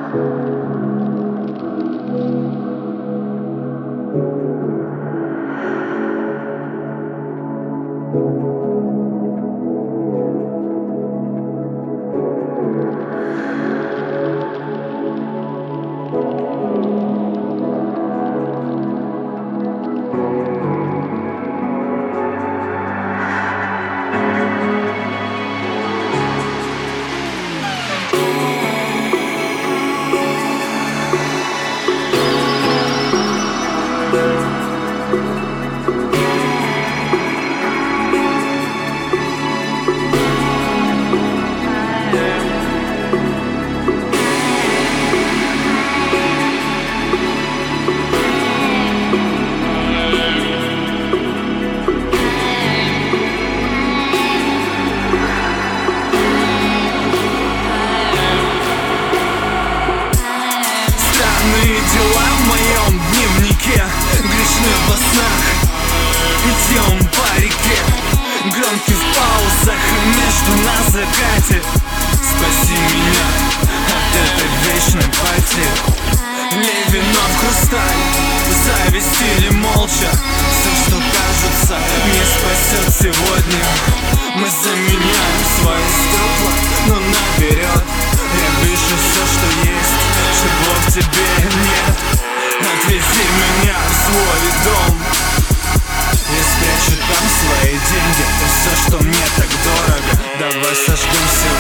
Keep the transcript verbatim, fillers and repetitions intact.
Дела в моем дневнике, грешны во снах. Идем по реке, громкий в паузах между на закате. Спаси меня от этой вечной пати. Лей вино в хрусталь, зависть или молча. Все, что кажется, не спасет сегодня. Мы заменяем свои стекла, но наперед я вижу все, что есть, чего в тебе нет. Отвези меня в свой дом, я спрячу там свои деньги и все, что мне так дорого. Давай сожгем сегодня.